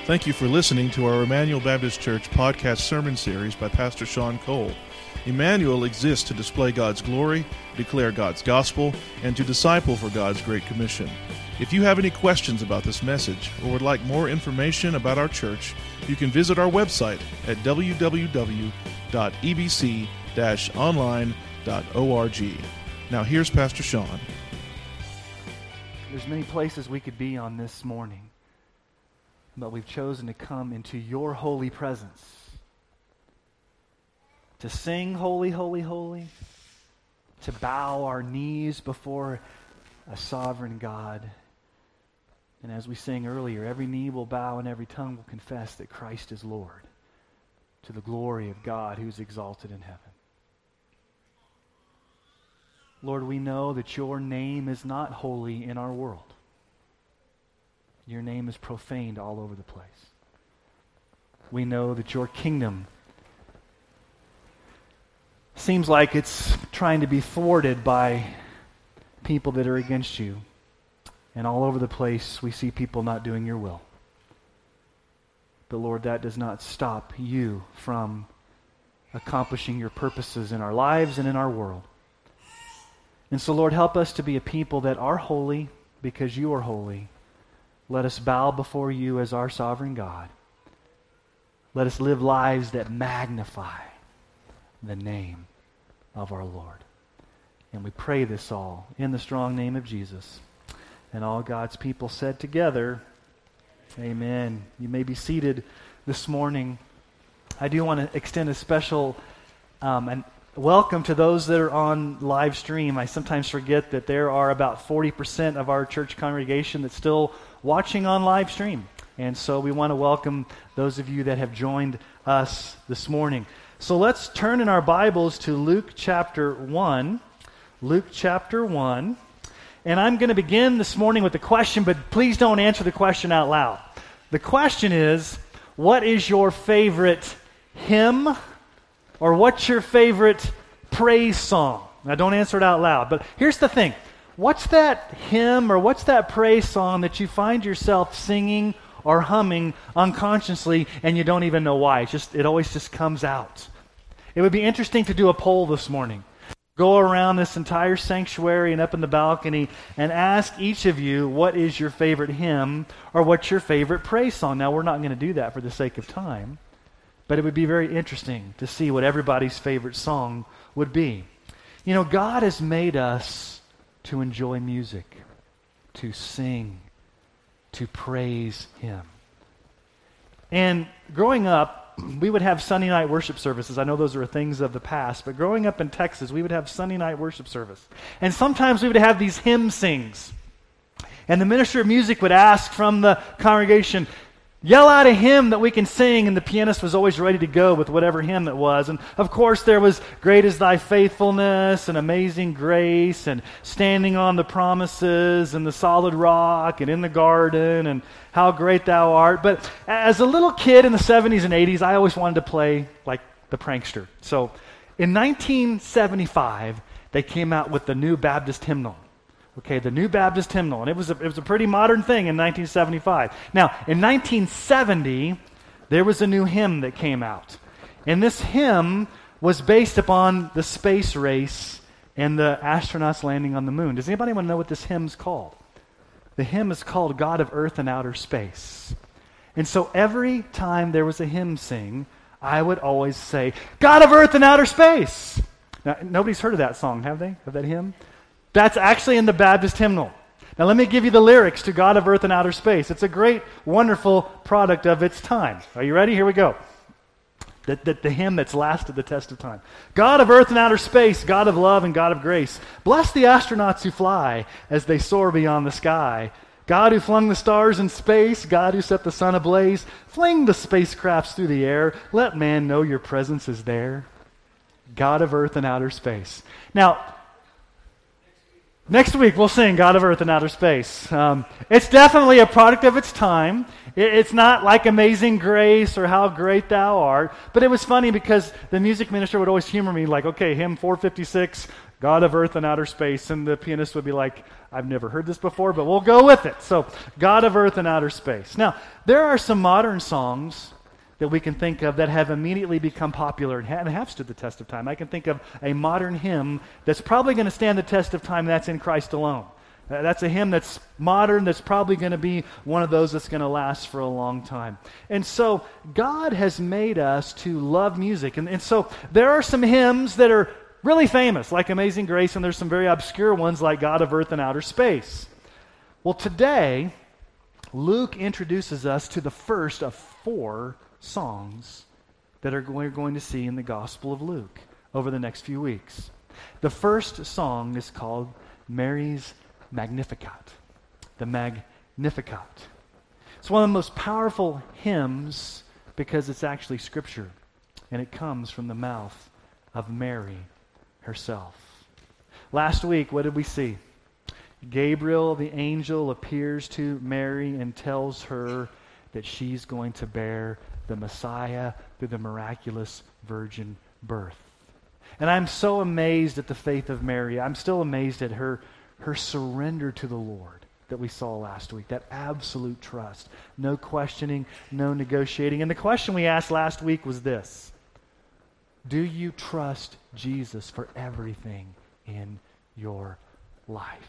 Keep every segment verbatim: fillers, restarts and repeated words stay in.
Thank you for listening to our Emmanuel Baptist Church podcast sermon series by Pastor Sean Cole. Emmanuel exists to display God's glory, declare God's gospel, and to disciple for God's Great Commission. If you have any questions about this message or would like more information about our church, you can visit our website at w w w dot e b c dash online dot org. Now here's Pastor Sean. There's many places we could be on this morning, but we've chosen to come into your holy presence, to sing holy, holy, holy, to bow our knees before a sovereign God. And as we sang earlier, every knee will bow and every tongue will confess that Christ is Lord, to the glory of God who's exalted in heaven. Lord, we know that your name is not holy in our world. Your name is profaned all over the place. We know that your kingdom seems like it's trying to be thwarted by people that are against you. And all over the place, we see people not doing your will. But Lord, that does not stop you from accomplishing your purposes in our lives and in our world. And so, Lord, help us to be a people that are holy because you are holy. Let us bow before you as our sovereign God. Let us live lives that magnify the name of our Lord. And we pray this all in the strong name of Jesus. And all God's people said together, amen. You may be seated this morning. I do want to extend a special um, and welcome to those that are on live stream. I sometimes forget that there are about forty percent of our church congregation that's still watching on live stream. And so we want to welcome those of you that have joined us this morning. So let's turn in our Bibles to Luke chapter one. Luke chapter one. And I'm going to begin this morning with a question, but please don't answer the question out loud. The question is, what is your favorite hymn? Or what's your favorite praise song? Now don't answer it out loud, but here's the thing. What's that hymn or what's that praise song that you find yourself singing or humming unconsciously and you don't even know why? It's just, it always just comes out. It would be interesting to do a poll this morning. Go around this entire sanctuary and up in the balcony and ask each of you what is your favorite hymn or what's your favorite praise song. Now we're not going to do that for the sake of time. But it would be very interesting to see what everybody's favorite song would be. You know, God has made us to enjoy music, to sing, to praise Him. And growing up, we would have Sunday night worship services. I know those are things of the past, but growing up in Texas, we would have Sunday night worship service. And sometimes we would have these hymn sings. And the minister of music would ask from the congregation, yell out a hymn that we can sing, and the pianist was always ready to go with whatever hymn it was. And of course there was Great is Thy Faithfulness and Amazing Grace and Standing on the Promises and The Solid Rock and In the Garden and How Great Thou Art. But as a little kid in the seventies and eighties, I always wanted to play like the prankster. So in nineteen seventy-five, they came out with the New Baptist Hymnal. Okay, the New Baptist Hymnal, and it was a, it was a pretty modern thing in nineteen seventy-five. Now, in nineteen seventy, there was a new hymn that came out. And this hymn was based upon the space race and the astronauts landing on the moon. Does anybody want to know what this hymn's called? The hymn is called God of Earth and Outer Space. And so every time there was a hymn sing, I would always say, God of Earth and Outer Space. Now, nobody's heard of that song, have they? Of that hymn? That's actually in the Baptist hymnal. Now let me give you the lyrics to God of Earth and Outer Space. It's a great, wonderful product of its time. Are you ready? Here we go. The, the, the hymn that's lasted the test of time. God of Earth and Outer Space, God of love and God of grace, bless the astronauts who fly as they soar beyond the sky. God who flung the stars in space, God who set the sun ablaze, fling the spacecrafts through the air, let man know your presence is there. God of Earth and Outer Space. Now, next week we'll sing God of Earth and Outer Space. Um, it's definitely a product of its time. It, it's not like Amazing Grace or How Great Thou Art, but it was funny because the music minister would always humor me like, okay, hymn four fifty-six, God of earth and outer space. And the pianist would be like, I've never heard this before, but we'll go with it. So, God of earth and outer space. Now, there are some modern songs that we can think of that have immediately become popular and have stood the test of time. I can think of a modern hymn that's probably going to stand the test of time, that's In Christ Alone. Uh, that's a hymn that's modern, that's probably going to be one of those that's going to last for a long time. And so God has made us to love music. And, and so there are some hymns that are really famous, like Amazing Grace, and there's some very obscure ones like God of Earth and Outer Space. Well, today, Luke introduces us to the first of four songs that are we're going to see in the Gospel of Luke over the next few weeks. The first song is called Mary's Magnificat, the Magnificat. It's one of the most powerful hymns because it's actually Scripture, and it comes from the mouth of Mary herself. Last week, what did we see? Gabriel, the angel, appears to Mary and tells her that she's going to bear the Messiah through the miraculous virgin birth. And I'm so amazed at the faith of Mary. I'm still amazed at her, her surrender to the Lord that we saw last week, that absolute trust. No questioning, no negotiating. And the question we asked last week was this: do you trust Jesus for everything in your life?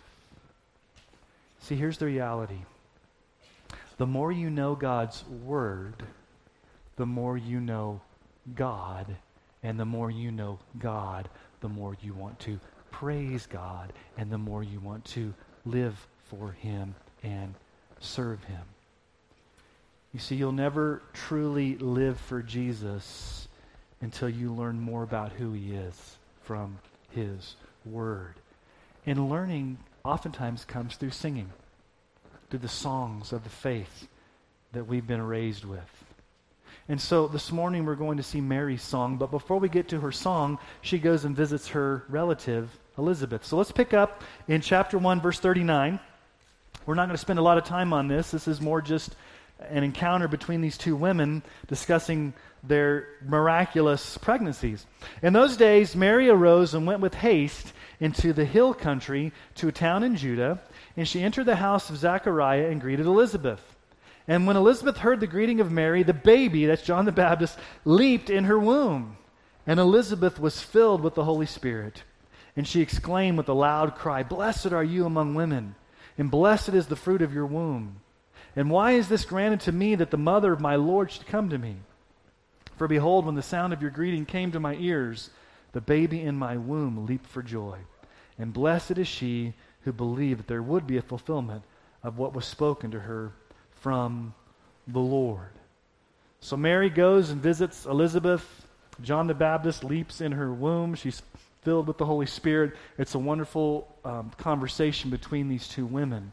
See, here's the reality. The more you know God's Word, the more you know God. And the more you know God, the more you want to praise God. And the more you want to live for Him and serve Him. You see, you'll never truly live for Jesus until you learn more about who He is from His Word. And learning oftentimes comes through singing, through the songs of the faith that we've been raised with. And so this morning we're going to see Mary's song, but before we get to her song, she goes and visits her relative, Elizabeth. So let's pick up in chapter one, verse thirty-nine. We're not going to spend a lot of time on this. This is more just an encounter between these two women discussing their miraculous pregnancies. In those days, Mary arose and went with haste into the hill country to a town in Judah, and she entered the house of Zechariah and greeted Elizabeth. And when Elizabeth heard the greeting of Mary, the baby, that's John the Baptist, leaped in her womb. And Elizabeth was filled with the Holy Spirit. And she exclaimed with a loud cry, "Blessed are you among women, and blessed is the fruit of your womb. And why is this granted to me that the mother of my Lord should come to me? For behold, when the sound of your greeting came to my ears, the baby in my womb leaped for joy. And blessed is she who believed that there would be a fulfillment of what was spoken to her from the Lord." So Mary goes and visits Elizabeth. John the Baptist leaps in her womb. She's filled with the Holy Spirit. It's a wonderful um, conversation between these two women.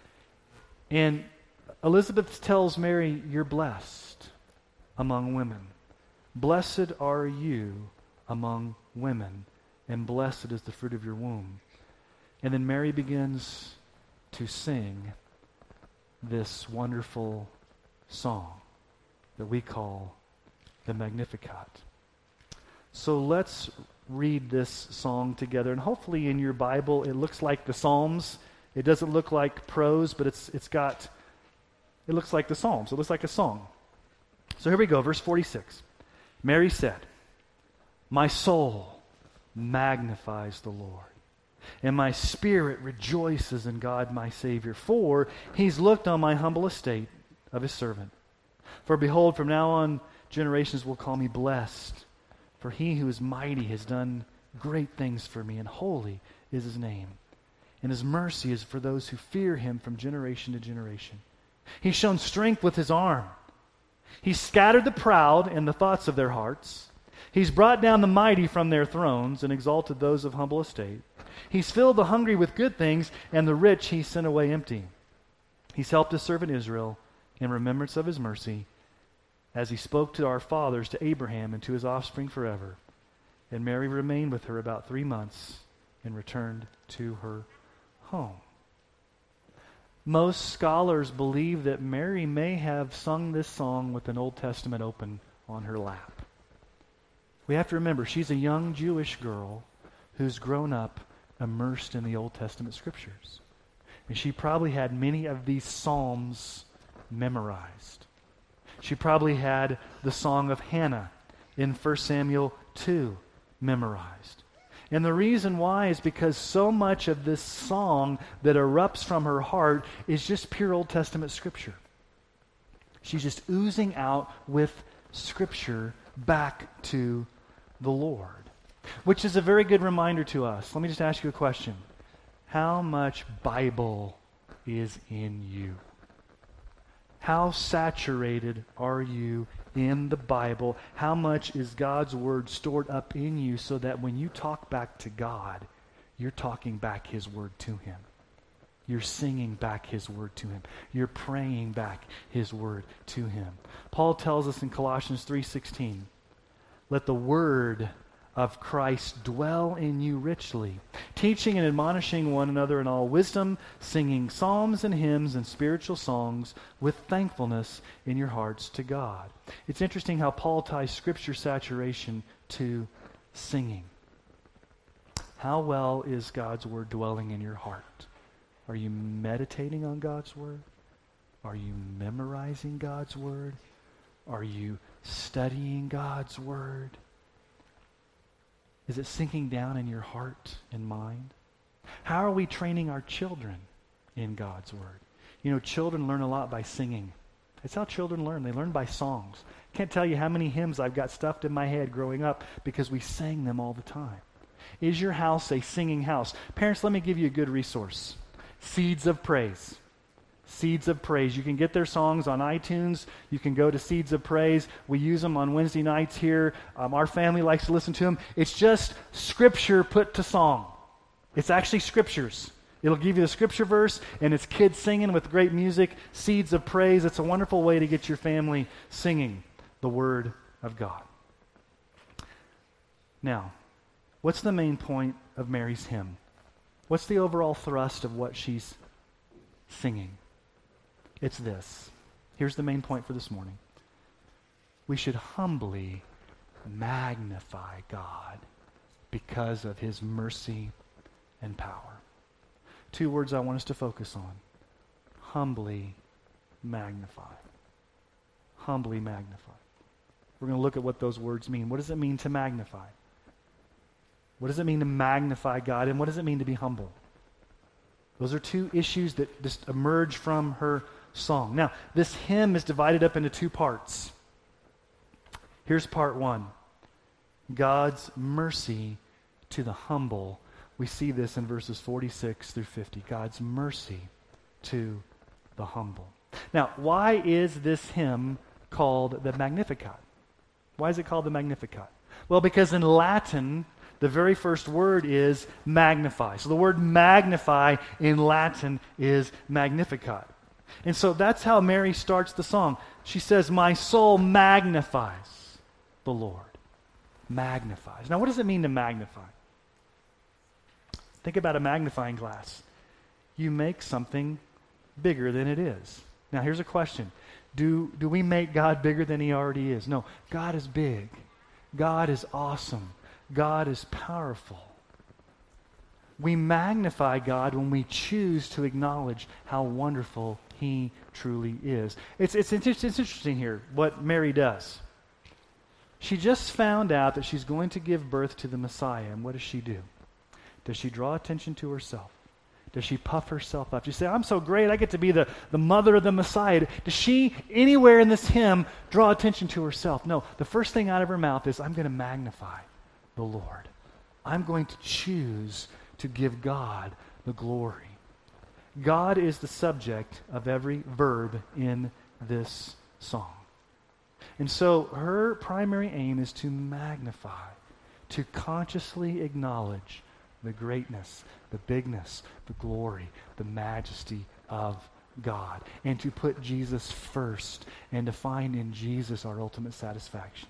And Elizabeth tells Mary, "You're blessed among women. Blessed are you among women, and blessed is the fruit of your womb." And then Mary begins to sing this wonderful song that we call the Magnificat. So let's read this song together. And hopefully in your Bible it looks like the Psalms. It doesn't look like prose, but it's it's got, it looks like the Psalms. It looks like a song. So here we go, verse forty-six. Mary said, "My soul magnifies the Lord, and my spirit rejoices in God my Savior, for He's looked on my humble estate of His servant. For behold, from now on generations will call me blessed, for He who is mighty has done great things for me, and holy is His name. And His mercy is for those who fear Him from generation to generation. He's shown strength with His arm. He's scattered the proud in the thoughts of their hearts. He's brought down the mighty from their thrones and exalted those of humble estate. He's filled the hungry with good things, and the rich He sent away empty. He's helped His servant Israel in remembrance of His mercy, as He spoke to our fathers, to Abraham, and to his offspring forever." And Mary remained with her about three months and returned to her home. Most scholars believe that Mary may have sung this song with an Old Testament open on her lap. We have to remember, she's a young Jewish girl who's grown up immersed in the Old Testament scriptures. And she probably had many of these psalms memorized. She probably had the Song of Hannah in First Samuel two memorized. And the reason why is because so much of this song that erupts from her heart is just pure Old Testament scripture. She's just oozing out with scripture back to the Lord. Which is a very good reminder to us. Let me just ask you a question. How much Bible is in you? How saturated are you in the Bible? How much is God's Word stored up in you so that when you talk back to God, you're talking back His Word to Him? You're singing back His Word to Him. You're praying back His Word to Him. Paul tells us in Colossians three sixteen, let the Word of Christ dwell in you richly, teaching and admonishing one another in all wisdom, singing psalms and hymns and spiritual songs with thankfulness in your hearts to God. It's interesting how Paul ties scripture saturation to singing. How well is God's Word dwelling in your heart? Are you meditating on God's Word? Are you memorizing God's Word? Are you studying God's Word? Is it sinking down in your heart and mind? How are we training our children in God's Word? You know, children learn a lot by singing. That's how children learn. They learn by songs. Can't tell you how many hymns I've got stuffed in my head growing up because we sang them all the time. Is your house a singing house? Parents, let me give you a good resource. Seeds of Praise. Seeds of Praise. You can get their songs on iTunes. You can go to Seeds of Praise. We use them on Wednesday nights here. Um, our family likes to listen to them. It's just scripture put to song. It's actually scriptures. It'll give you the scripture verse, and it's kids singing with great music. Seeds of Praise. It's a wonderful way to get your family singing the Word of God. Now, what's the main point of Mary's hymn? What's the overall thrust of what she's singing? It's this. Here's the main point for this morning. We should humbly magnify God because of His mercy and power. Two words I want us to focus on. Humbly magnify. Humbly magnify. We're going to look at what those words mean. What does it mean to magnify? What does it mean to magnify God? And what does it mean to be humble? Those are two issues that just emerge from her song. Now, this hymn is divided up into two parts. Here's part one. God's mercy to the humble. We see this in verses forty-six through fifty. God's mercy to the humble. Now, why is this hymn called the Magnificat? Why is it called the Magnificat? Well, because in Latin, the very first word is magnify. So the word magnify in Latin is Magnificat. And so that's how Mary starts the song. She says, my soul magnifies the Lord. Magnifies. Now, what does it mean to magnify? Think about a magnifying glass. You make something bigger than it is. Now, here's a question. Do, do we make God bigger than He already is? No. God is big. God is awesome. God is powerful. We magnify God when we choose to acknowledge how wonderful He truly is. It's, it's, it's interesting here what Mary does. She just found out that she's going to give birth to the Messiah, and what does she do? Does she draw attention to herself? Does she puff herself up? Does she say, I'm so great, I get to be the, the mother of the Messiah? Does she, anywhere in this hymn, draw attention to herself? No, the first thing out of her mouth is, I'm going to magnify the Lord. I'm going to choose to give God the glory. God is the subject of every verb in this song. And so her primary aim is to magnify, to consciously acknowledge the greatness, the bigness, the glory, the majesty of God, and to put Jesus first and to find in Jesus our ultimate satisfaction.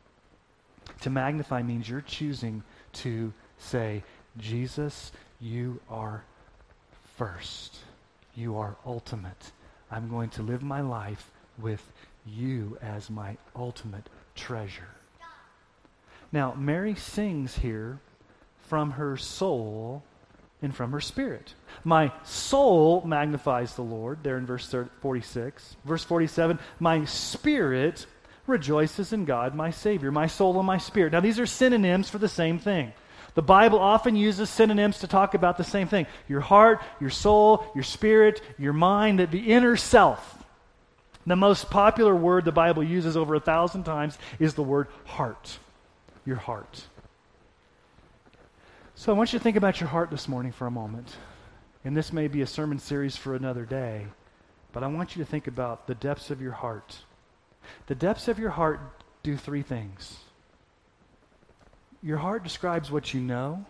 To magnify means you're choosing to say, Jesus, you are first. You are ultimate. I'm going to live my life with you as my ultimate treasure. Now, Mary sings here from her soul and from her spirit. My soul magnifies the Lord, there in verse forty-six. Verse forty-seven, my spirit rejoices in God, my Savior, my soul and my spirit. Now these are synonyms for the same thing. The Bible often uses synonyms to talk about the same thing. Your heart, your soul, your spirit, your mind, the inner self. The most popular word the Bible uses over a thousand times is the word heart. Your heart. So I want you to think about your heart this morning for a moment. And this may be a sermon series for another day, but I want you to think about the depths of your heart. The depths of your heart do three things. Your heart describes what you know,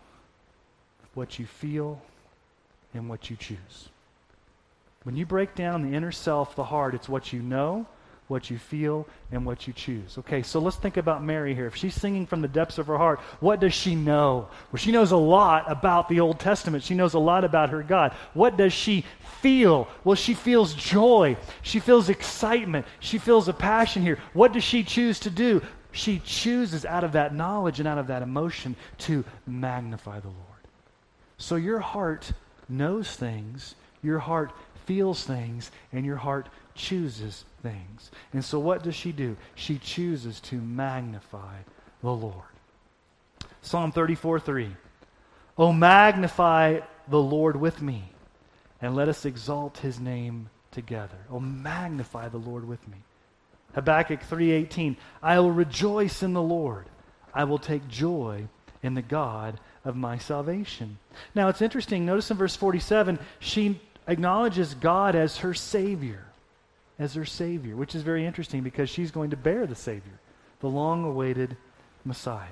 what you feel, and what you choose. When you break down the inner self, the heart, it's what you know, what you feel, and what you choose. Okay, so let's think about Mary here. If she's singing from the depths of her heart, what does she know? Well, she knows a lot about the Old Testament. She knows a lot about her God. What does she feel? Well, she feels joy. She feels excitement. She feels a passion here. What does she choose to do? She chooses out of that knowledge and out of that emotion to magnify the Lord. So your heart knows things, your heart feels things, and your heart chooses things. And so what does she do? She chooses to magnify the Lord. Psalm thirty-four three. Oh, magnify the Lord with me, and let us exalt his name together. Oh, magnify the Lord with me. Habakkuk three eighteen. I will rejoice in the Lord. I will take joy in the God of my salvation. Now it's interesting. Notice in verse forty-seven, she acknowledges God as her Savior. As her Savior, which is very interesting because she's going to bear the Savior, the long-awaited Messiah.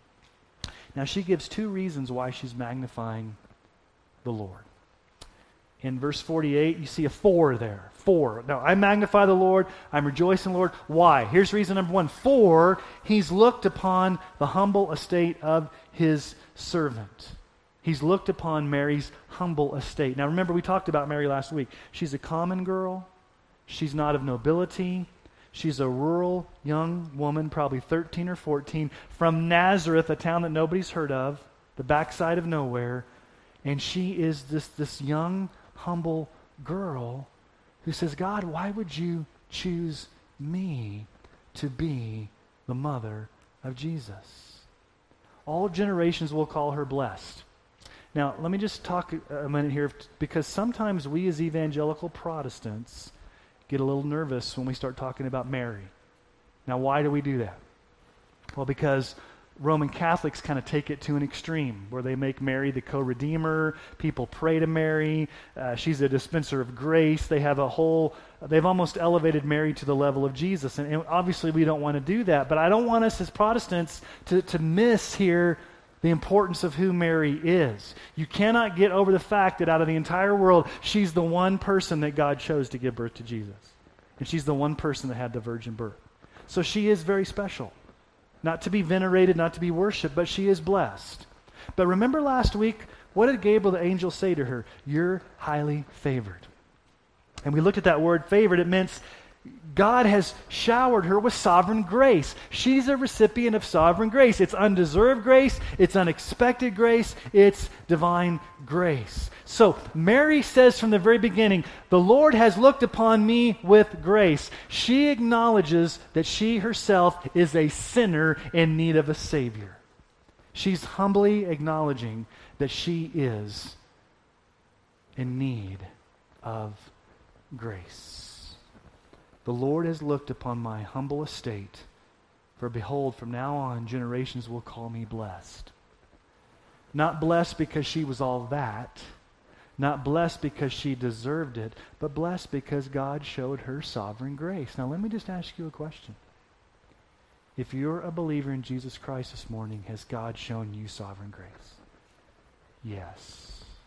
Now she gives two reasons why she's magnifying the Lord. In verse forty-eight, you see a for there. For. Now, I magnify the Lord. I'm rejoicing in the Lord. Why? Here's reason number one. For, he's looked upon the humble estate of his servant. He's looked upon Mary's humble estate. Now, remember, we talked about Mary last week. She's a common girl. She's not of nobility. She's a rural young woman, probably thirteen or fourteen, from Nazareth, a town that nobody's heard of, the backside of nowhere. And she is this, this young, humble girl who says, God, why would you choose me to be the mother of Jesus? All generations will call her blessed. Now, let me just talk a minute here, because sometimes we as evangelical Protestants get a little nervous when we start talking about Mary. Now, why do we do that? Well, because Roman Catholics kind of take it to an extreme where they make Mary the co-redeemer. People pray to Mary. Uh, she's a dispenser of grace. They have a whole, they've almost elevated Mary to the level of Jesus. And, and obviously we don't want to do that. But I don't want us as Protestants to, to miss here the importance of who Mary is. You cannot get over the fact that out of the entire world, she's the one person that God chose to give birth to Jesus. And she's the one person that had the virgin birth. So she is very special. Not to be venerated, not to be worshipped, but she is blessed. But remember last week, what did Gabriel the angel say to her? You're highly favored. And we looked at that word favored. It means God has showered her with sovereign grace. She's a recipient of sovereign grace. It's undeserved grace. It's unexpected grace. It's divine grace. So Mary says from the very beginning, the Lord has looked upon me with grace. She acknowledges that she herself is a sinner in need of a Savior. She's humbly acknowledging that she is in need of grace. The Lord has looked upon my humble estate, for behold, from now on, generations will call me blessed. Not blessed because she was all that, not blessed because she deserved it, but blessed because God showed her sovereign grace. Now, let me just ask you a question. If you're a believer in Jesus Christ this morning, has God shown you sovereign grace? Yes.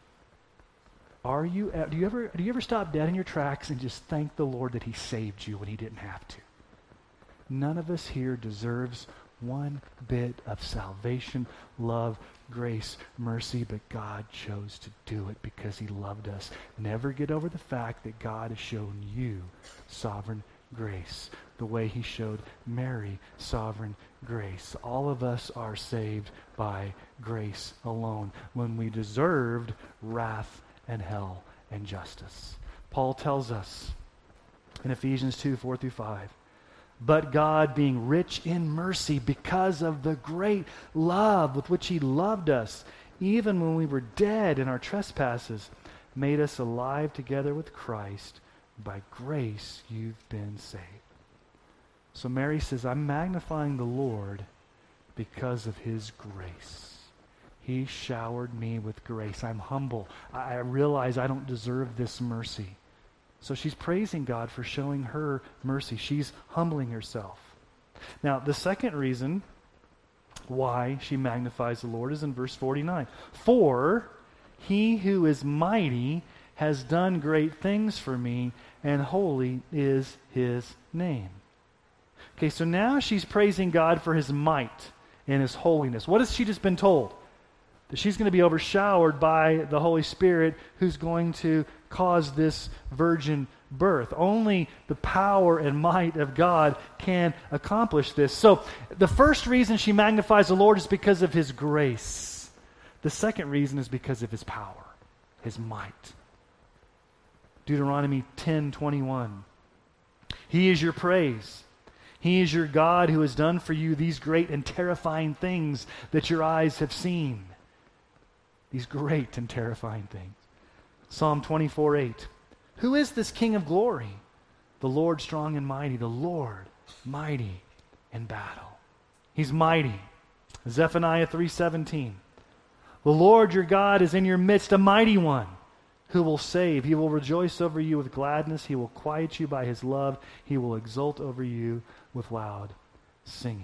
Are you, do you ever, do you ever stop dead in your tracks and just thank the Lord that he saved you when he didn't have to? None of us here deserves one bit of salvation, love, grace, mercy, but God chose to do it because he loved us. Never get over the fact that God has shown you sovereign grace. the way he showed Mary sovereign grace. All of us are saved by grace alone, when we deserved wrath and hell and justice. Paul tells us in Ephesians two, four through five, but God, being rich in mercy because of the great love with which he loved us, even when we were dead in our trespasses, made us alive together with Christ. By grace you've been saved. So Mary says, I'm magnifying the Lord because of his grace. He showered me with grace. I'm humble. I, I realize I don't deserve this mercy. So she's praising God for showing her mercy. She's humbling herself. Now, the second reason why she magnifies the Lord is in verse forty-nine. For he who is mighty has done great things for me, and holy is his name. Okay, so now she's praising God for his might and his holiness. What has she just been told? That she's going to be overshowered by the Holy Spirit, who's going to cause this virgin birth. Only the power and might of God can accomplish this. So the first reason she magnifies the Lord is because of his grace. The second reason is because of his power, his might. Deuteronomy ten twenty-one. He is your praise. He is your God who has done for you these great and terrifying things that your eyes have seen. These great and terrifying things. Psalm twenty-four eight. Who is this King of glory? The Lord strong and mighty. The Lord mighty in battle. He's mighty. Zephaniah three seventeen. The Lord your God is in your midst, a mighty one, who will save. He will rejoice over you with gladness. He will quiet you by his love. He will exult over you with loud singing.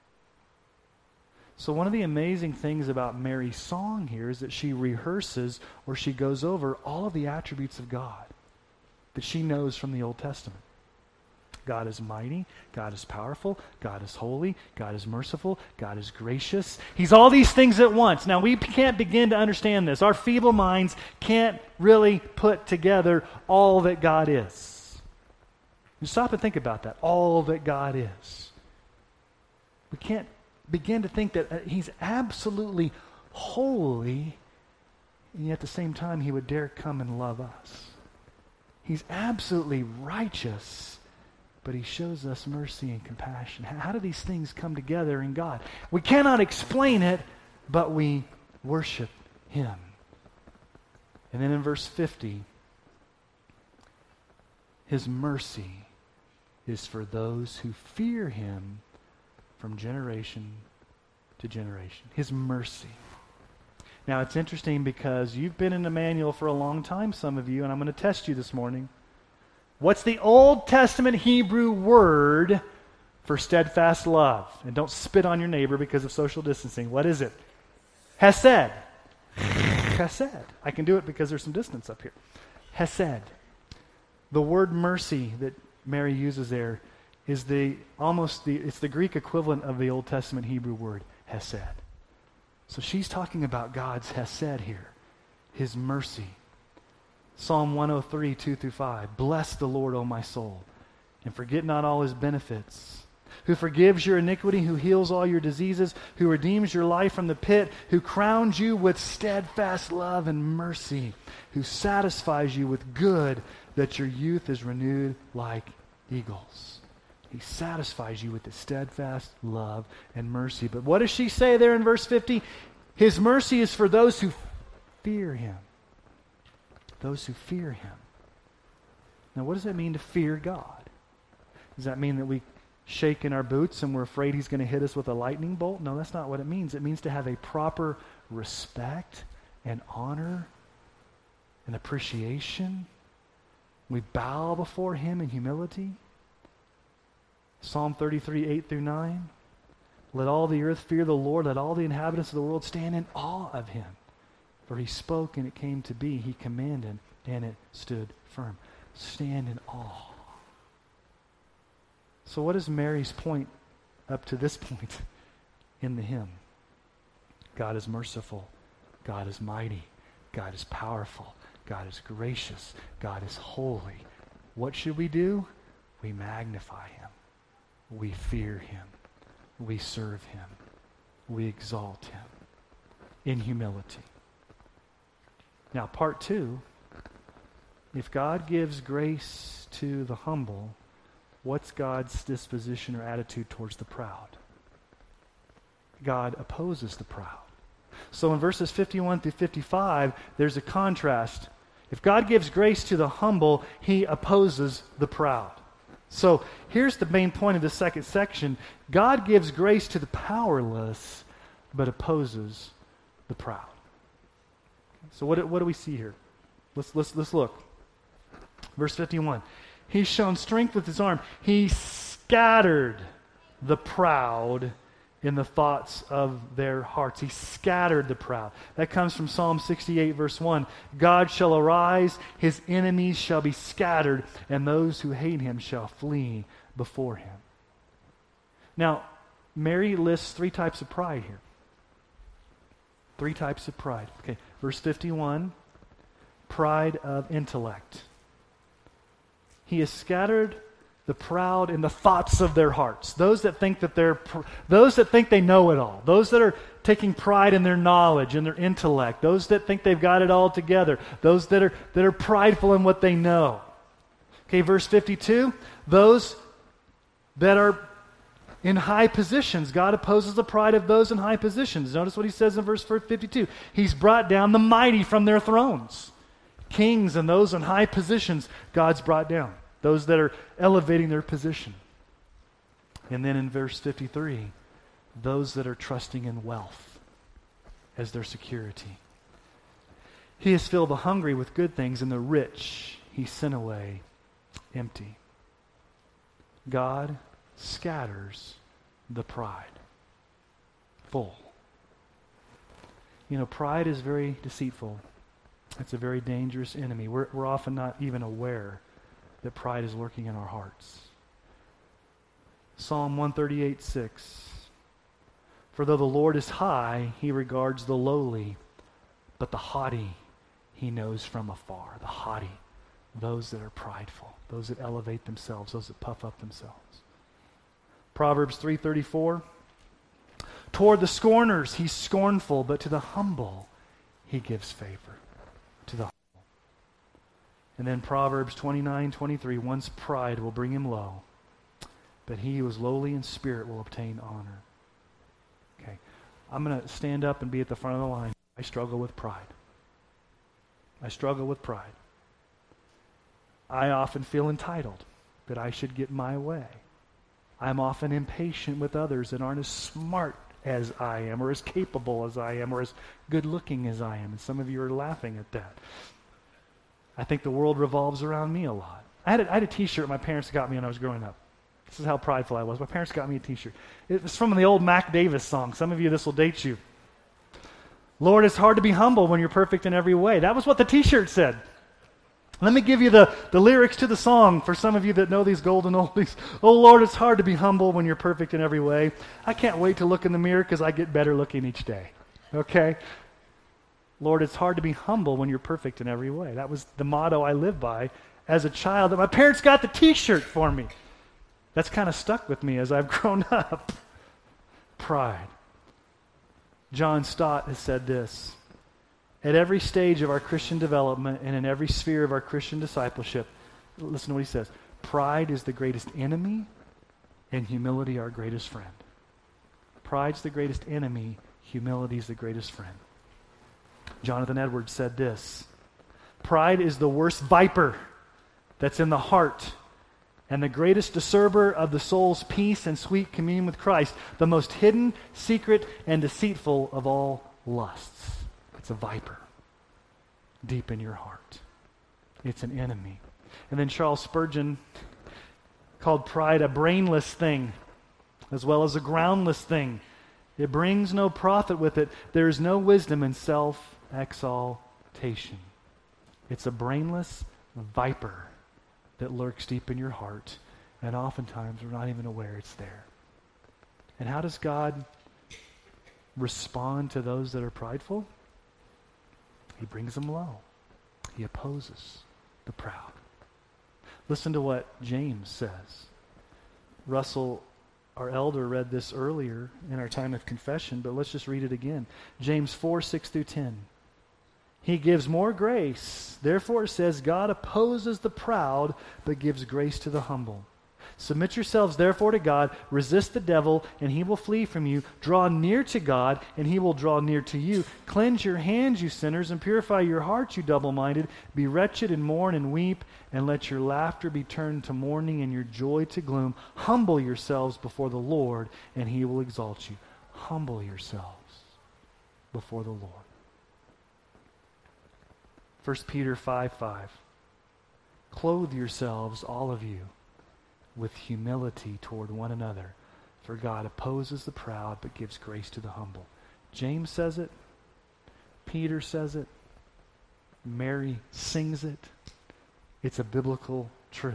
So one of the amazing things about Mary's song here is that she rehearses, or she goes over, all of the attributes of God that she knows from the Old Testament. God is mighty, God is powerful, God is holy, God is merciful, God is gracious. He's all these things at once. Now, we can't begin to understand this. Our feeble minds can't really put together all that God is. You stop and think about that. All that God is. We can't begin to think that uh, he's absolutely holy, and yet at the same time he would dare come and love us. He's absolutely righteous, but he shows us mercy and compassion. How do these things come together in God? We cannot explain it, but we worship him. And then in verse fifty, his mercy is for those who fear him from generation to generation. His mercy. Now, it's interesting because you've been in Emmanuel for a long time, some of you, and I'm going to test you this morning. What's the Old Testament Hebrew word for steadfast love? And don't spit on your neighbor because of social distancing. What is it? Hesed. Hesed. I can do it because there's some distance up here. Hesed. The word mercy that Mary uses there is the almost the it's the Greek equivalent of the Old Testament Hebrew word hesed. So she's talking about God's hesed here, his mercy. Psalm one oh three, two through five. Bless the Lord, O my soul, and forget not all his benefits, who forgives your iniquity, who heals all your diseases, who redeems your life from the pit, who crowns you with steadfast love and mercy, who satisfies you with good, that your youth is renewed like eagles. He satisfies you with his steadfast love and mercy. But what does she say there in verse fifty? His mercy is for those who fear him. Those who fear him. Now, what does that mean to fear God? Does that mean that we shake in our boots and we're afraid he's going to hit us with a lightning bolt? No, that's not what it means. It means to have a proper respect and honor and appreciation. We bow before him in humility. Psalm thirty-three, eight through nine. Let all the earth fear the Lord. Let all the inhabitants of the world stand in awe of him. For he spoke and it came to be. He commanded and it stood firm. Stand in awe. So what is Mary's point up to this point in the hymn? God is merciful. God is mighty. God is powerful. God is gracious. God is holy. What should we do? We magnify him. we fear him, we serve him, we exalt him in humility. Now, part two, if God gives grace to the humble, what's God's disposition or attitude towards the proud? God opposes the proud. So in verses fifty-one through fifty-five, there's a contrast. If God gives grace to the humble, he opposes the proud. So here's the main point of the second section. God gives grace to the powerless, but opposes the proud. So what, what do we see here? Let's, let's, let's look. Verse fifty-one. He's shown strength with his arm. He scattered the proud in the thoughts of their hearts. He scattered the proud. That comes from Psalm sixty-eight, verse one. God shall arise, his enemies shall be scattered, and those who hate him shall flee before him. Now, Mary lists three types of pride here. Three types of pride. Okay, verse fifty-one, pride of intellect. He has scattered the proud in the thoughts of their hearts. Those that think that they're, pr- those that think they know it all. Those that are taking pride in their knowledge and their intellect. Those that think they've got it all together. Those that are that are prideful in what they know. Okay, verse fifty-two. Those that are in high positions. God opposes the pride of those in high positions. Notice what he says in verse fifty-two. He's brought down the mighty from their thrones. Kings and those in high positions, God's brought down. Those that are elevating their position. And then in verse fifty-three, those that are trusting in wealth as their security. He has filled the hungry with good things, and the rich he sent away empty. God scatters the pride. Full. You know, pride is very deceitful. It's a very dangerous enemy. We're, we're often not even aware that pride is lurking in our hearts. Psalm one thirty-eight, six. For though the Lord is high, he regards the lowly, but the haughty he knows from afar. The haughty, those that are prideful, those that elevate themselves, those that puff up themselves. Proverbs three thirty-four. Toward the scorners he's scornful, but to the humble he gives favor. To the humble. And then Proverbs twenty-nine twenty-three. Once pride will bring him low, but he who is lowly in spirit will obtain honor. Okay, I'm going to stand up and be at the front of the line. I struggle with pride. I struggle with pride. I often feel entitled that I should get my way. I'm often impatient with others that aren't as smart as I am, or as capable as I am, or as good-looking as I am. And some of you are laughing at that. I think the world revolves around me a lot. I had a, I had a t-shirt my parents got me when I was growing up. This is how prideful I was. My parents got me a t-shirt. It was from the old Mac Davis song. Some of you, this will date you. Lord, it's hard to be humble when you're perfect in every way. That was what the t-shirt said. Let me give you the, the lyrics to the song for some of you that know these golden oldies. Oh, Lord, it's hard to be humble when you're perfect in every way. I can't wait to look in the mirror because I get better looking each day. Okay? Lord, it's hard to be humble when you're perfect in every way. That was the motto I lived by as a child that my parents got the t-shirt for me. That's kind of stuck with me as I've grown up. Pride. John Stott has said this. At every stage of our Christian development and in every sphere of our Christian discipleship, listen to what he says. Pride is the greatest enemy and humility our greatest friend. Pride's the greatest enemy, humility is the greatest friend. Jonathan Edwards said this. Pride is the worst viper that's in the heart and the greatest disturber of the soul's peace and sweet communion with Christ, the most hidden, secret, and deceitful of all lusts. It's a viper deep in your heart. It's an enemy. And then Charles Spurgeon called pride a brainless thing as well as a groundless thing. It brings no profit with it. There is no wisdom in self-exaltation. It's a brainless viper that lurks deep in your heart, and oftentimes we're not even aware it's there. And how does God respond to those that are prideful? He brings them low. He opposes the proud. Listen to what James says. Russell Our elder read this earlier in our time of confession, but let's just read it again. James four, six through ten. He gives more grace. Therefore it says, God opposes the proud, but gives grace to the humble. Submit yourselves therefore to God, resist the devil, and he will flee from you. Draw near to God, and he will draw near to you. Cleanse your hands, you sinners, and purify your hearts, you double-minded. Be wretched and mourn and weep, and let your laughter be turned to mourning and your joy to gloom. Humble yourselves before the Lord, and he will exalt you. Humble yourselves before the Lord. First Peter five five. Clothe yourselves, all of you, with humility toward one another. For God opposes the proud, but gives grace to the humble. James says it. Peter says it. Mary sings it. It's a biblical truth.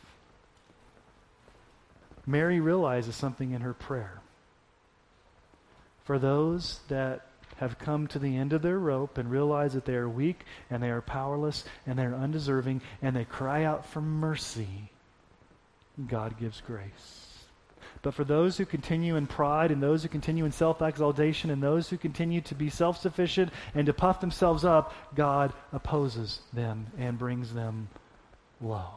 Mary realizes something in her prayer. For those that have come to the end of their rope and realize that they are weak and they are powerless and they are undeserving and they cry out for mercy, God gives grace. But for those who continue in pride and those who continue in self-exaltation and those who continue to be self-sufficient and to puff themselves up, God opposes them and brings them low.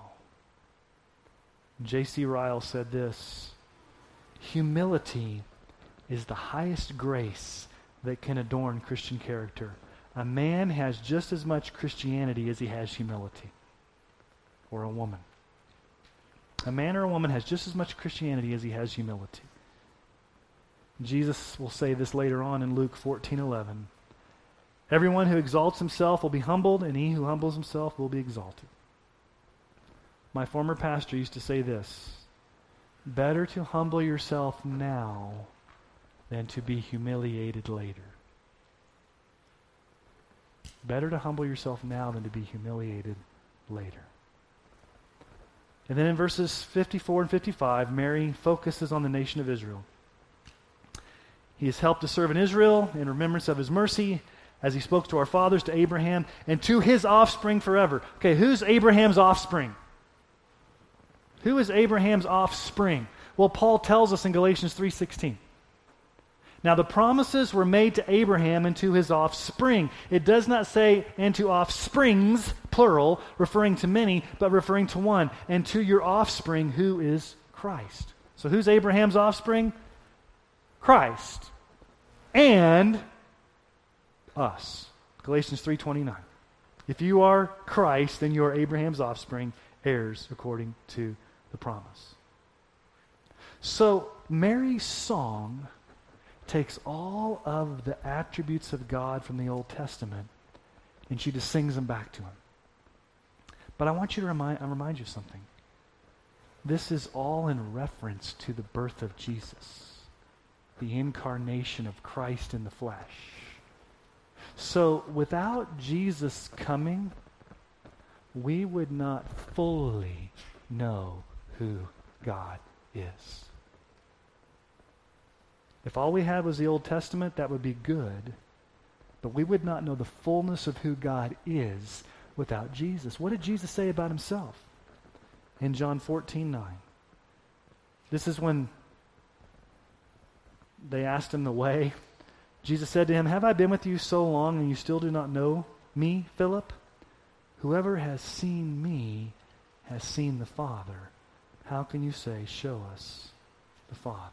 J C Ryle said this: humility is the highest grace that can adorn Christian character. A man has just as much Christianity as he has humility. Or a woman. A man or a woman has just as much Christianity as he has humility. Jesus will say this later on in Luke fourteen eleven. Everyone who exalts himself will be humbled, and he who humbles himself will be exalted. My former pastor used to say this: better to humble yourself now than to be humiliated later. Better to humble yourself now than to be humiliated later. And then in verses fifty-four and fifty-five, Mary focuses on the nation of Israel. He has helped to serve in Israel in remembrance of his mercy, as he spoke to our fathers, to Abraham, and to his offspring forever. Okay, who's Abraham's offspring? Who is Abraham's offspring? Well, Paul tells us in Galatians three sixteen. Now the promises were made to Abraham and to his offspring. It does not say, and to offsprings, plural, referring to many, but referring to one. And to your offspring, who is Christ. So who's Abraham's offspring? Christ. And us. Galatians three twenty-nine. If you are Christ, then you are Abraham's offspring, heirs according to the promise. So Mary's song takes all of the attributes of God from the Old Testament and she just sings them back to him. But I want you to remind, I remind you of something. This is all in reference to the birth of Jesus, the incarnation of Christ in the flesh. So without Jesus coming, we would not fully know who God is. If all we had was the Old Testament, that would be good. But we would not know the fullness of who God is without Jesus. What did Jesus say about himself? In John fourteen nine. This is when they asked him the way. Jesus said to him, have I been with you so long and you still do not know me, Philip? Whoever has seen me has seen the Father. How can you say, show us the Father?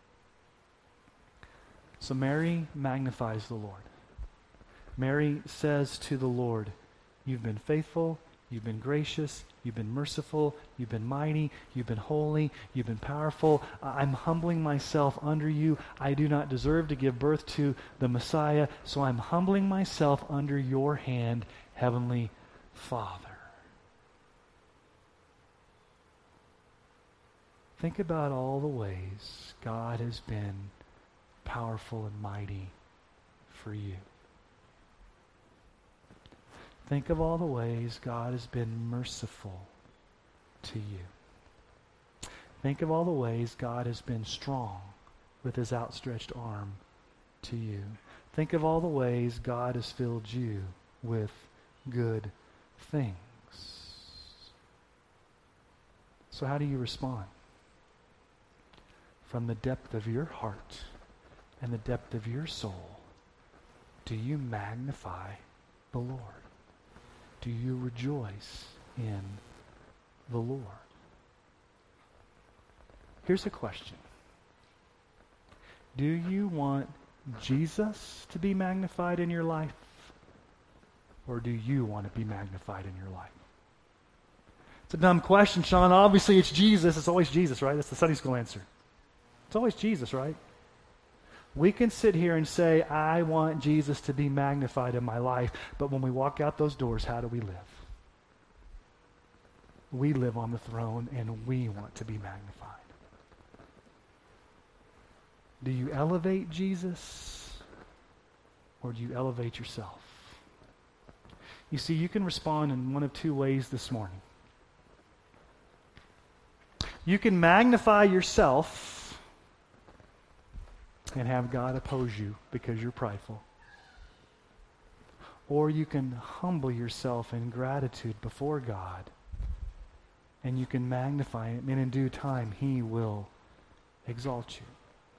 So Mary magnifies the Lord. Mary says to the Lord, you've been faithful, you've been gracious, you've been merciful, you've been mighty, you've been holy, you've been powerful. I'm humbling myself under you. I do not deserve to give birth to the Messiah, so I'm humbling myself under your hand, Heavenly Father. Think about all the ways God has been powerful and mighty for you. Think of all the ways God has been merciful to you. Think of all the ways God has been strong with his outstretched arm to you. Think of all the ways God has filled you with good things. So how do you respond? from the depth of your heart and the depth of your soul, do you magnify the Lord? Do you rejoice in the Lord? Here's a question. Do you want Jesus to be magnified in your life? Or do you want to be magnified in your life? It's a dumb question, Sean. Obviously, it's Jesus. It's always Jesus, right? That's the Sunday school answer. It's always Jesus, right? We can sit here and say, I want Jesus to be magnified in my life, but when we walk out those doors, how do we live? We live on the throne, and we want to be magnified. Do you elevate Jesus, or do you elevate yourself? You see, you can respond in one of two ways this morning. You can magnify yourself and have God oppose you because you're prideful. Or you can humble yourself in gratitude before God, and you can magnify Him, and in due time He will exalt you.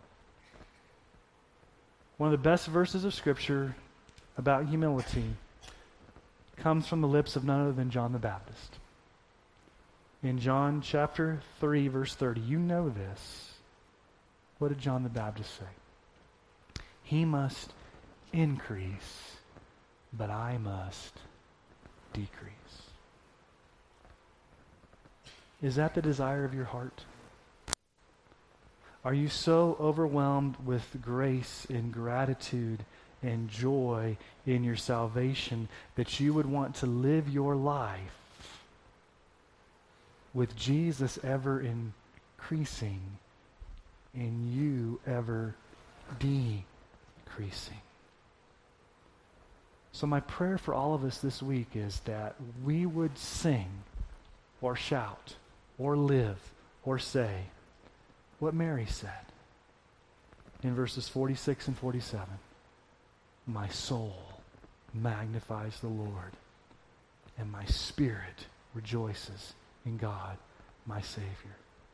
One of the best verses of Scripture about humility comes from the lips of none other than John the Baptist. In John chapter three, verse thirty, you know this. What did John the Baptist say? He must increase, but I must decrease. Is that the desire of your heart? Are you so overwhelmed with grace and gratitude and joy in your salvation that you would want to live your life with Jesus ever increasing and you ever decreasing? So my prayer for all of us this week is that we would sing or shout or live or say what Mary said in verses forty-six and forty-seven. My soul magnifies the Lord, and my spirit rejoices in God, my Savior.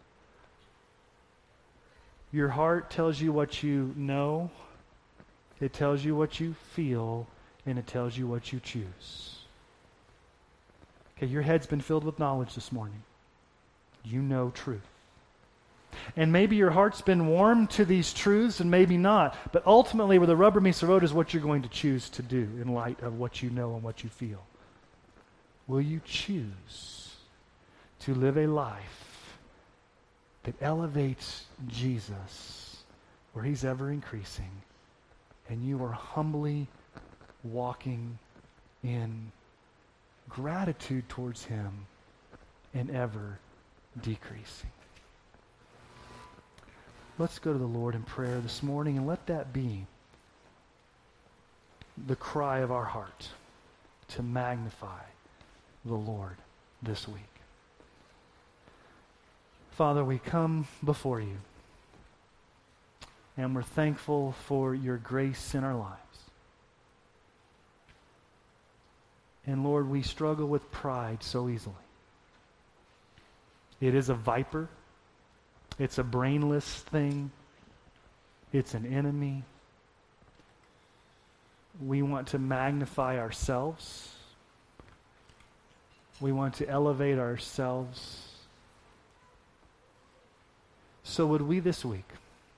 Your heart tells you what you know, it tells you what you feel, and it tells you what you choose. Okay, your head's been filled with knowledge this morning. You know truth. And maybe your heart's been warmed to these truths and maybe not. But ultimately, where the rubber meets the road is what you're going to choose to do in light of what you know and what you feel. Will you choose to live a life that elevates Jesus where He's ever increasing, and you are humbly walking in gratitude towards Him and ever decreasing? Let's go to the Lord in prayer this morning, and let that be the cry of our heart, to magnify the Lord this week. Father, we come before You, and we're thankful for Your grace in our lives. And Lord, we struggle with pride so easily. It is a viper. It's a brainless thing. It's an enemy. We want to magnify ourselves. We want to elevate ourselves. So would we this week,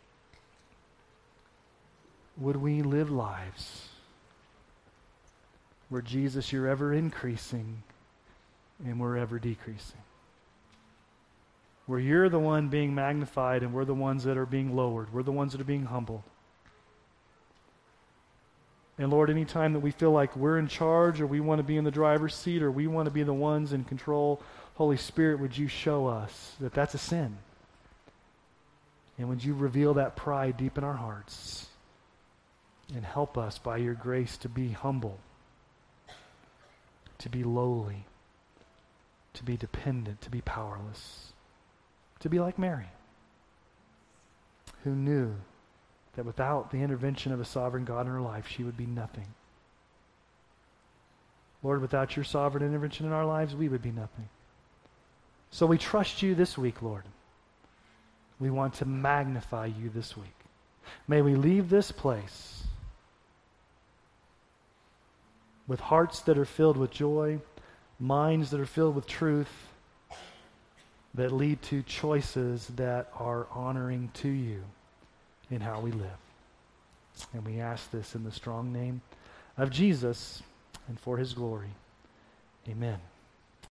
would we live lives where, Jesus, You're ever increasing and we're ever decreasing? Where You're the one being magnified and we're the ones that are being lowered. We're the ones that are being humbled. And Lord, anytime that we feel like we're in charge, or we want to be in the driver's seat, or we want to be the ones in control, Holy Spirit, would You show us that that's a sin? And would You reveal that pride deep in our hearts and help us by Your grace to be humble, to be lowly, to be dependent, to be powerless. To be like Mary, who knew that without the intervention of a sovereign God in her life, she would be nothing. Lord, without Your sovereign intervention in our lives, we would be nothing. So we trust You this week, Lord. We want to magnify you this week. May we leave this place with hearts that are filled with joy, minds that are filled with truth, that lead to choices that are honoring to you in how we live. And we ask this in the strong name of Jesus and for his glory. Amen.